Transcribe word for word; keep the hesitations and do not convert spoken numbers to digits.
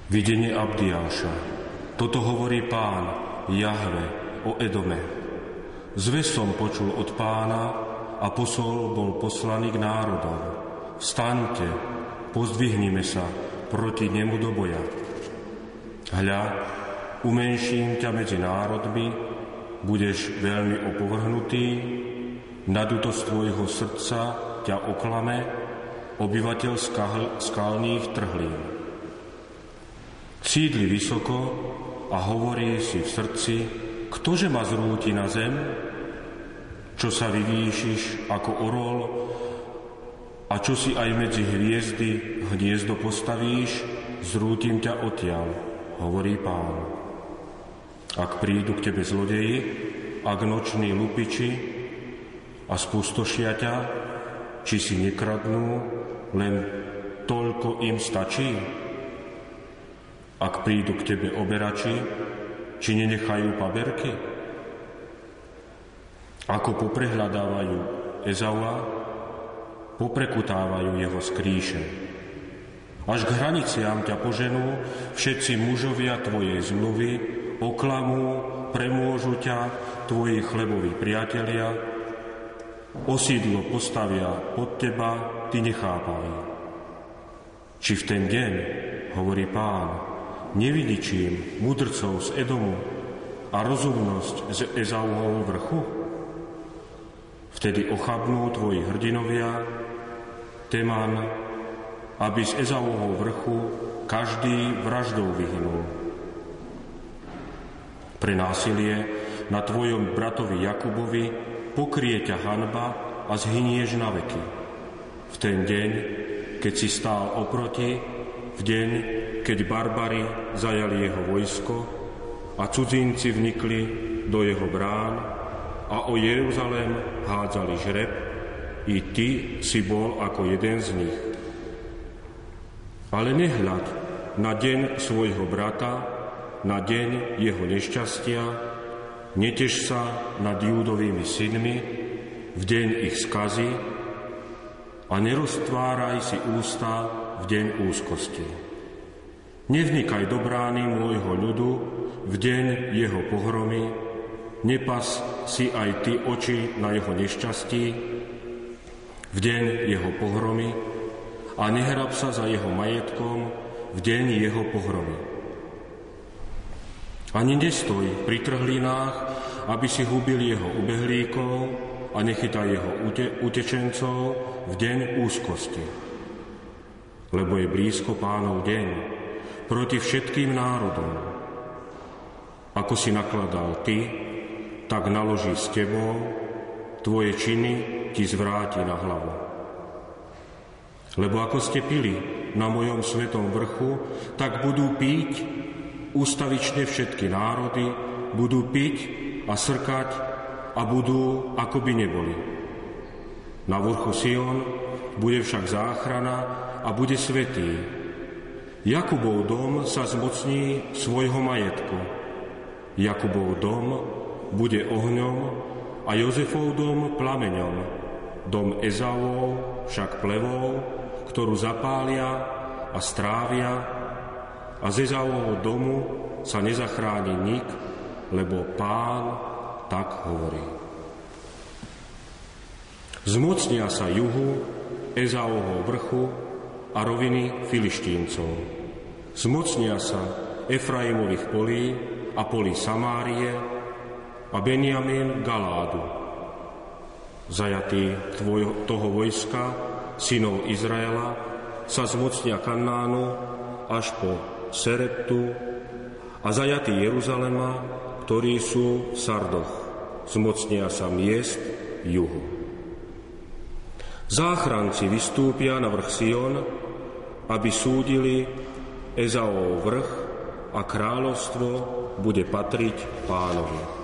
Videnie Abdiáša. Toto hovorí Pán, Jahve, o Edome. Zvesť som počul od Pána a posol bol poslaný k národom. Vstaňte, pozdvihnime sa proti nemu do boja. Hľa, umenším ťa medzi národmi, budeš veľmi opovrhnutý, nadutosť tvojho srdca ťa oklame, obyvateľ skal, skalných trhlín. Sídli vysoko a hovorí si v srdci, ktože ma zrúti na zem, čo sa vyvýšiš ako orol a čo si aj medzi hviezdy hniezdo postavíš, zrútim ťa odtiaľ, hovorí Pán. Ak prídu k tebe zlodeji, ak noční lupiči a spustošia ťa, či si nekradnú, len toľko im stačí? Ak prídu k tebe oberači, či nenechajú paberky? Ako poprehľadávajú Ezaua, poprekutávajú jeho skríše. Až k hraniciám ťa poženú všetci mužovia tvojej zmluvy, oklamú, premôžu ťa tvoji chleboví priatelia, osídlo postavia pod teba, ty nechápavý. Či v ten deň, hovorí Pán, nevydičím mudrcov z Edomu a rozumnosť z Ezauhovho vrchu? Vtedy ochabnú tvoji hrdinovia, Teman, aby z Ezauhovho vrchu každý vraždou vyhynul. Pre násilie na tvojom bratovi Jakubovi pokrie ťa hanba a zhynieš na veky. V ten deň, keď si stál oproti, v deň, keď barbari zajali jeho vojsko a cudzinci vnikli do jeho brán a o Jeruzalém hádzali žreb, i ty si bol ako jeden z nich. Ale nehľad na deň svojho brata, na deň jeho nešťastia, netež sa nad Júdovými synmi v deň ich skazy a neroztváraj si ústa v deň úzkosti. Nevnikaj do brány môjho ľudu v deň jeho pohromy, nepas si aj ty oči na jeho nešťastí v deň jeho pohromy a nehrab sa za jeho majetkom v deň jeho pohromy. Ani nestoj pri trhlinách, aby si hubil jeho ubehlíkov a nechytaj jeho ute- utečencov v deň úzkosti. Lebo je blízko Pánov deň proti všetkým národom. Ako si nakladal ty, tak naloží s tebou, tvoje činy ti zvráti na hlavu. Lebo ako ste pili na mojom svetom vrchu, tak budú piť ústavične všetky národy, budú piť a srkať a budú, ako by neboli. Na vrchu Sion bude však záchrana a bude svätý. Jakubov dom sa zmocní svojho majetku. Jakubov dom bude ohňom a Jozefov dom plameňom. Dom Ezavov však plevou, ktorú zapália a strávia, a z Ezavovho domu sa nezachráni nik, lebo Pán tak hovorí. Zmocnia sa juhu, Ezavovho vrchu a roviny Filištíncov. Zmocnia sa Efraimových polí a polí Samárie a Benjamín Galádu. Zajatí tvoj, toho vojska, synov Izraela, sa zmocnia Kanánu až po Sereptu a zajatí Jeruzalema, ktorí sú v Sardoch. Zmocnia sa miest juhu. Záchranci vystúpia na vrch Sion, aby súdili Ezaov vrch a kráľovstvo bude patriť Pánovi.